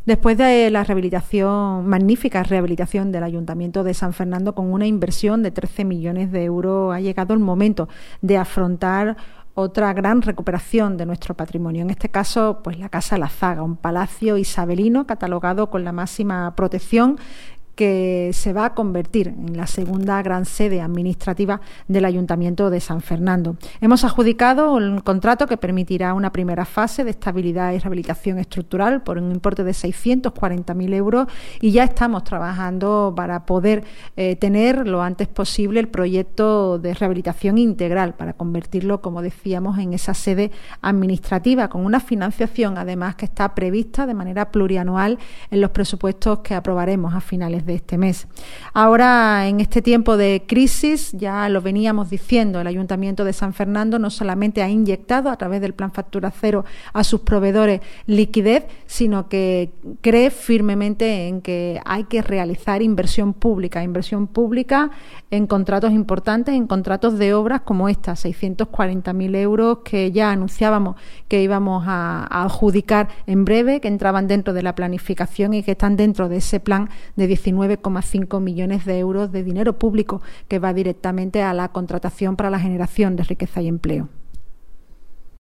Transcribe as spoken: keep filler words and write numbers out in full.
Después de la rehabilitación, magnífica rehabilitación del Ayuntamiento de San Fernando con una inversión de trece millones de euros, ha llegado el momento de afrontar otra gran recuperación de nuestro patrimonio. En este caso, pues la Casa La Zaga, un palacio isabelino catalogado con la máxima protección, que se va a convertir en la segunda gran sede administrativa del Ayuntamiento de San Fernando. Hemos adjudicado un contrato que permitirá una primera fase de estabilidad y rehabilitación estructural por un importe de seiscientos cuarenta mil euros y ya estamos trabajando para poder eh, tener lo antes posible el proyecto de rehabilitación integral para convertirlo, como decíamos, en esa sede administrativa con una financiación además que está prevista de manera plurianual en los presupuestos que aprobaremos a finales de este mes. Ahora, en este tiempo de crisis, ya lo veníamos diciendo, el Ayuntamiento de San Fernando no solamente ha inyectado a través del Plan Factura Cero a sus proveedores liquidez, sino que cree firmemente en que hay que realizar inversión pública, inversión pública en contratos importantes, en contratos de obras como esta, seiscientos cuarenta mil euros que ya anunciábamos que íbamos a, a adjudicar en breve, que entraban dentro de la planificación y que están dentro de ese plan de diecinueve coma cinco millones de euros de dinero público que va directamente a la contratación para la generación de riqueza y empleo.